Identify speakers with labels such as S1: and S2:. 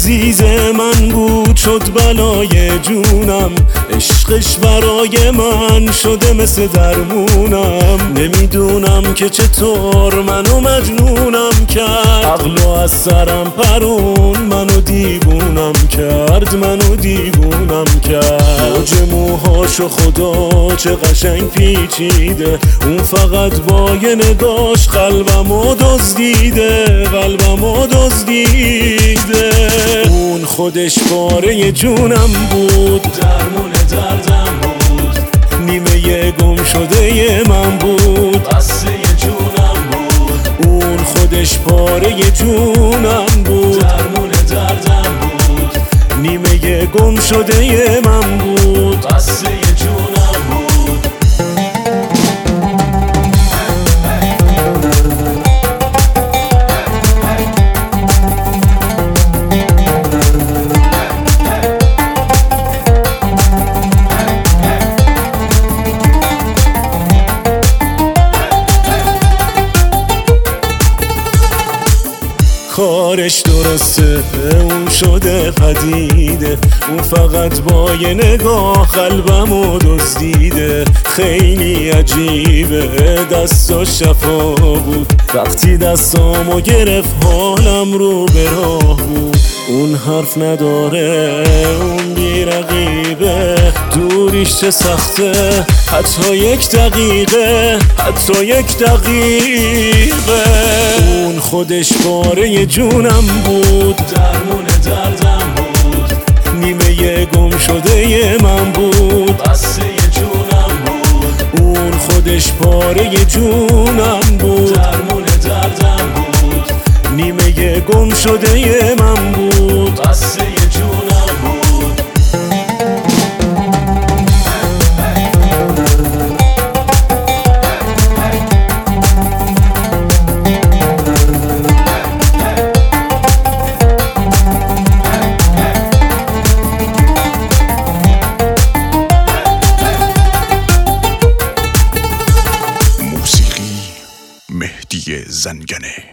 S1: عزیز من بود شد بلای جونم، عشقش برای من شده مثل درمونم. نمیدونم که چطور منو مجنونم کرد، عقلو از سرم پرون منو دیوونم کرد، منو دیوونم کرد. موج موهاشو خدا چه قشنگ پیچیده، اون فقط با یه نگاش قلبمو دزدیده، قلبمو دزدیده. اون خودش پاره جونم بود، درمون دردم بود، نیمه گم شده من بود، قصه جونم بود. اون خودش پاره جونم بود، درمون دردم بود، نیمه گم شده من بود، قصه جونم بود. کارش درسته اون شده پدیده، اون فقط با یه نگاه قلبمو دزدیده. خیلی عجیبه دستاش شفا بود، وقتی دستامو گرفت حالم رو به راه بود. اون حرف نداره اون بی رقیبه، دوریش چه سخته حتی یک دقیقه، حتی یک دقیقه. اون خودش پاره جونم بود، درمون دردم بود، نیمه گم شده من بود، قصه جونم بود. اون خودش پاره جونم بود، درمون دردم بود، نیمه گم شده من بود، قصه جونم بود.
S2: مهدی زنگنه.